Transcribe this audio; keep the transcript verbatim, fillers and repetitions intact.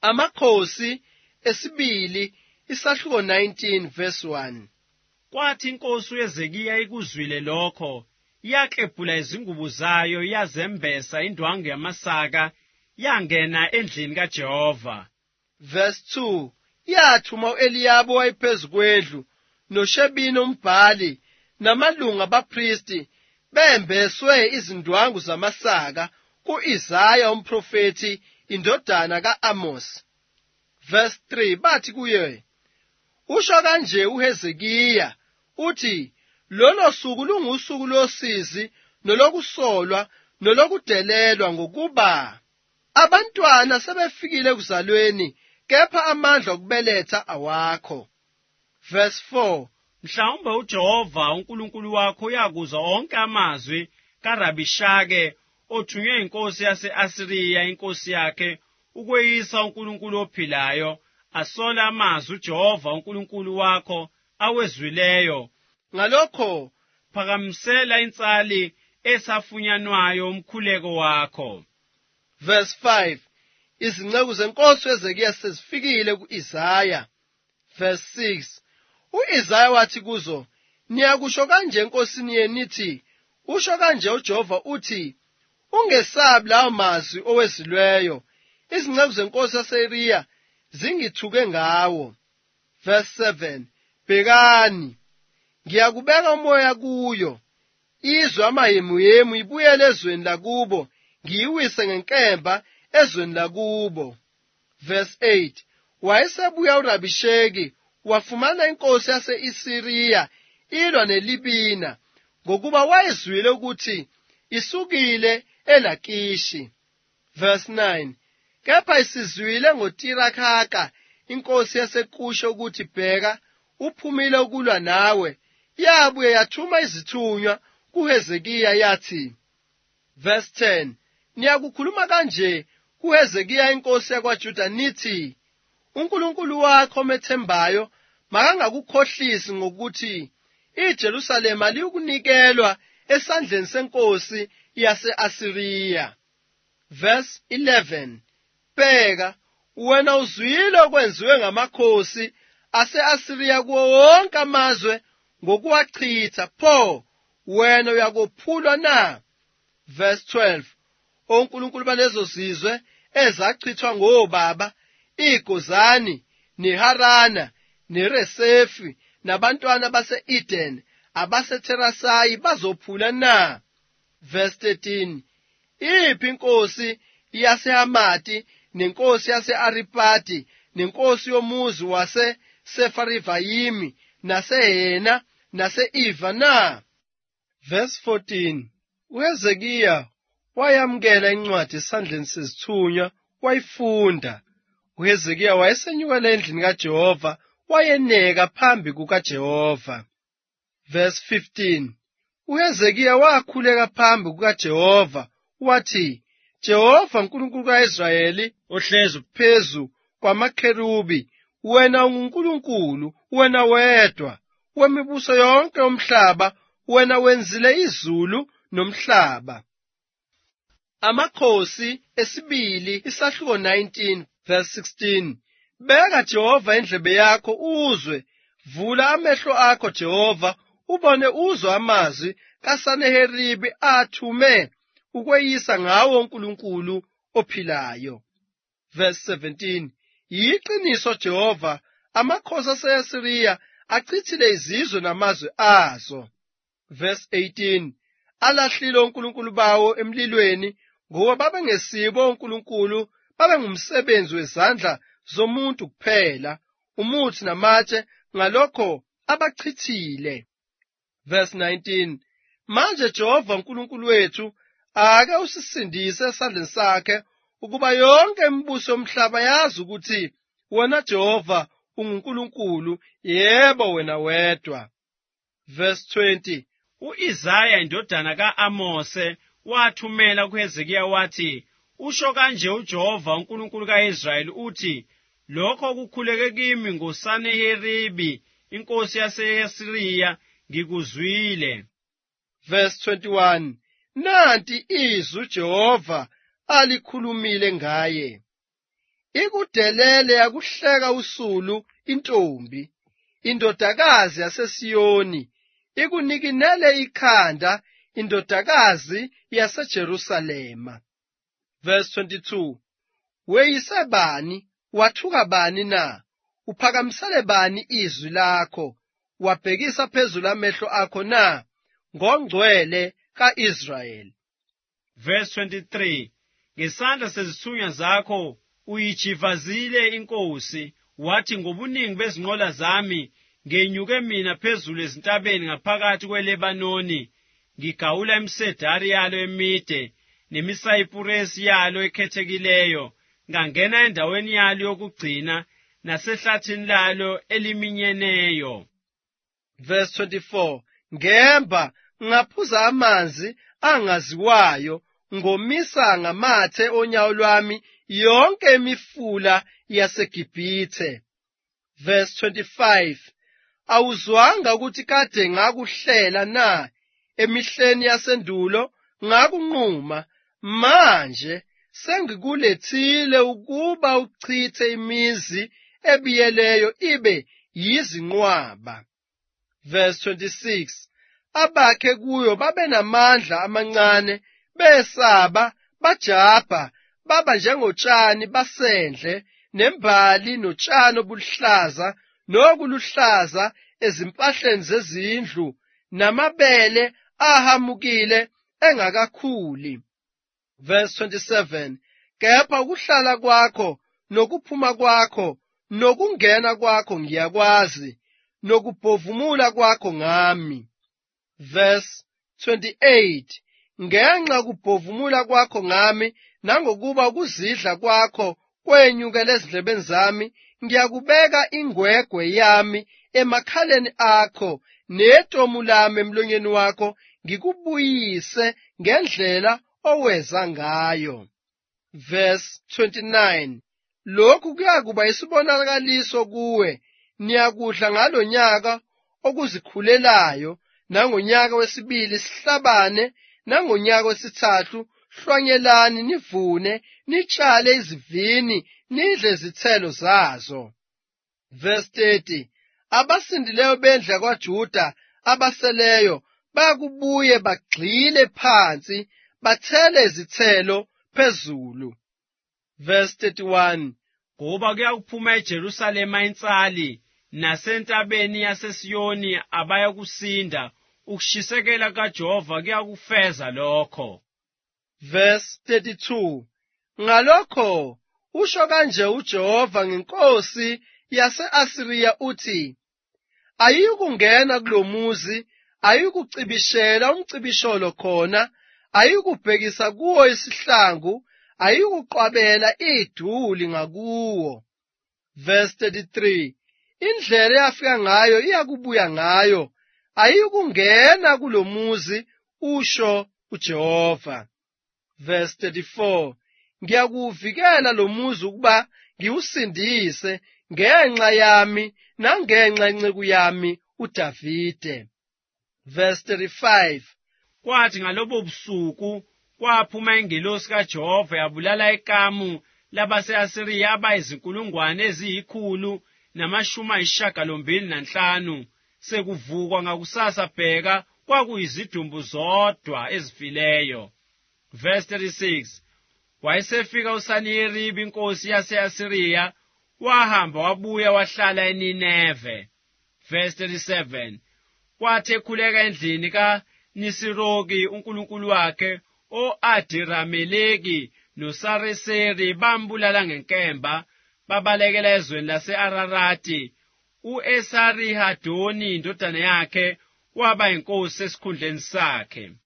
Amakhosi esibili isahluko nineteen verse one. Kwathi inkosi uHezekiya ikuzwile lokho, yaklebhula izingubo zayo, yazembesa indwangu yamasaka, yangena endlini kaJehova. Verse two. Yathuma u-Eliyabi owayephezu kwendlu, noShebina umbhali, namalunga abaphristi, bembeswe izindwangu zamasaka, ku-Isaya umprofethi, indodana ka-Amosi. Verse three. Bathi kuye, usho kanje uHezekiya, uthi, lolo suku lungusuku losizi, nolokusolwa, nolokudelelwa, ngokuba abantwana sebefikile ekuzalweni, kepha amandla okubeletha awakho. Verse four. Mhlawumbe uJehova uNkulunkulu wakho uyakuzwa onke amazwi kaRabishake, othunywe inkosi yase-Asiriya inkosi yakhe, ukweyisa uNkulunkulu ophilayo, asola amazwi uJehova uNkulunkulu wakho awezwileyo. Ngalokho Phakamisela insali esafunyanwayo umkhuleko wakho. Verse five. Izinceku zenkosi uHezekiya sezifikile ku-Isaya. Verse six. U-Isaya wathi kuzo, niyakusho kanje enkosini yenu nithi, usho kanje uJehova uthi, ungesabi lawo mazwi owezilweyo, izinceku zenkosi yase-Asiriya zingithuke ngawo. Verse seven. Bhekani, ngiyakubeka umoya kuyo, izwe amahemuyemu ibuyele ezweni lakubo, ngiyiwise ngenkemba ezweni lakubo. Verse eight. Wayesebuya uRabisheki, wafumana inkosi yase-Asiriya ilwa neLibina, ngokuba wayezwile ukuthi isukile eLakishi. Verse nine. Kepha isizwile ngoTirakhaka inkosi yaseKushi ukuthi, bheka, uphumile ukulwa nawe, yabuye yathuma izithunywa kuHezekiya yathi. Verse ten. Niyakukhuluma kanje kuHezekiya inkosi yakwaJuda nithi, uNkulunkulu wakho omethembayo makangakukhohlisi ngokuthi iJerusalema liyukunikelwa esandleni senkosi yase-Asiriya. Verse eleven. Bheka, wena uzwile okwenziwe ngamakhosi ase-Asiriya kuwo wonke amazwe ngokuwachitha, pho wena uyakophulwa na? Verse twelve. Onkulunkulu balezo zizwe ezachithwa ngobaba, iGozani, neHarana, neResefi, nabantwana base-Eden, abaseTherasayi bazophula na? Verse thirteen. Iphi inkosi yaseHamati, nenkosi yase-Aripadi, nenkosi yomuzi wase-Sefarivayimi, nasehena, nase-Iva na? Verse fourteen. uHezekiya wayamukela incwadi esandleni sezithunywa, wayifunda. uHezekiya wayesenyukela endlini kaJehova, wayeneka phambi kukaJehova. Verse fifteen. uHezekiya wakhuleka phambi kukaJehova, wathi, Jehova Nkulunkulu ka-Israyeli, ohlezi phezu kwamakherubi, wena unguNkulunkulu, wena wedwa, wemibuso yonke yomhlaba, wena wenzile izulu nomhlaba. Amakhosi esibili isahluko nineteen verse sixteen. Beka Jehova indlebe yakho uzwe, vula amehlo akho Jehova, ubone uzwe amazwi kaSaneheribi athume ukweyisa ngawo uNkulunkulu ophilayo. Verse seventeen. Yiqiniso Jehova, amakhosi ase-Asiriya achithile izizwe namazwe azo. Verse eighteen. Alahlile onkulunkulu bawo emlilweni, ngoba babengesibo onkulunkulu, babengumsebenzi wezandla zomuntu kuphela, umuthi namatshe, ngalokho abachithile. Verse nineteen. Manje Jehova uNkulunkulu wethu ake usisindise esandleni sakhe, ukuba yonke imibuso yomhlaba yazi ukuthi wena Jehova unguNkulunkulu, yebo wena wedwa. Verse twenty. U-Isaya indodana ka-Amose wathumela kuHezekiya wathi, usho kanje uJehova uNkulunkulu ka-Israyeli uthi, lokho kukhuleke kimi ngoSaneheribi inkosi yase-Asiriya ngikuzwile. Verse twenty-one. Nanti izwi uJehova alikhulumile ngaye. ikudelele yakuhleka usulu intombi, indodakazi yaseSiyoni, ikunikinele ikhanda, indodakazi yaseJerusalema. Verse twenty-two. Weyise bani, wathuka bani na? Uphakamisele bani izwi lakho? Wabhekisa phezulu amehlo akho na? Ngongcwele ka-Israyeli. Verse twenty-three. Ngesandla sezithunywa zakho uyijivazile inkosi, wathi ngobuningi bezinqola zami ngenyuke mina phezulu ezintabeni ngaphakathi kweLebanoni, ngigawula imisedari yalo emide nemisayipuresi yalo ekhethekileyo, ngangena endaweni yalo yokugcina nasehlathini lalo eliminyeneyo. Verse twenty-four. Ngemba ngaphuza amanzi angaziwayo, ngomisa ngamathe onyawo lwami yonke imifula yaseGibhithe. Verse twenty-five. Awuzwanga ukuthi kade ngakuhlela na? Emihleni yasendulo ngakunquma, manje sengikulethile ukuba uchithe imizi ebiyeleyo ibe yizinqwaba. Verse twenty-six. Abakhe kuyo babenamandla amancane, besaba, bajabha, baba njengotshani basendle, nembali notshani obuluhlaza, nokuluhlaza ezimpahleni zezindlu, namabele ahamukile engakakhuli. Verse twenty-seven. Kepha ukuhlala kwakho, nokuphuma kwakho, nokungena kwakho ngiyakwazi, nokubhovumula kwakho ngami. Verse twenty-eight. Ngenxa kubhovumula kwakho ngami, nangokuba ukuzidla kwakho kwenyukela ezindlebeni zami, ngiyakubeka ingwegwe yami emakhaleni akho, netomu lami emlonyeni wakho, ngikubuyise ngendlela oweza ngayo. Verse twenty-nine. Lokhu kuyakuba isibonakaliso kuwe, niyakudla ngalo nyaka okuzikhulelayo, nangonyaka wesibili sihlabane, nangonyaka wesithathu hlwanyelani, nivune, nitshale izivini, nidle izithelo zazo. Verse thirty. Abasindileyo bendlu kwaJuda abaseleyo bakubuye bagxile phansi, bathele izithelo phezulu. Verse thirty-one. Ngoba kuyakuphuma eJerusalema insali, nasentabeni yaseSiyoni abayakusinda, ukushisekela kaJehova kuyakufeza lokho. Verse thirty-two. Ngalokho usho kanje uJehova ngenkosi yase-Asiriya uthi, ayikungena kulomuzi, ayikucibishela umcibisholo khona, ayikubhekisa kuwo isihlangu, ayikuqwabela iduli ngakuwo. Verse thirty-three. Indlela eyafika ngayo iyakubuya ngayo, ayikungena kulomuzi, usho uJehova. Verse thirty-four. Ngiyakuvikela lo muzi ukuba ngiwusindise ngenxa yami nangenxa yenceku yami uDavide. Verse thirty-five. Kwathi ngalobo busuku kwaphuma ingelosi kaJehova yabulala ikamu labase-Asiriya abayizinkulungwane eziyikhulu namashumi ayishagalombili nanhlanu. Sekuvukwa ngakusasa bheka kwakuyizidumbu zodwa ezifileyo. Verse thirty-six. Wayesefika uSaniheribi inkosi yase-Asiriya, wahamba wabuya wahlala eNineve. Verse thirty-seven. Kwathi ekhuleka endlini kaNisiroki unkulunkulu wakhe, o-Adirameleki noSareseri bambulala ngenkemba, babalekela ezweni lase-Ararati. U-Esarihadoni indodana yakhe waba inkosi esikhundleni sakhe.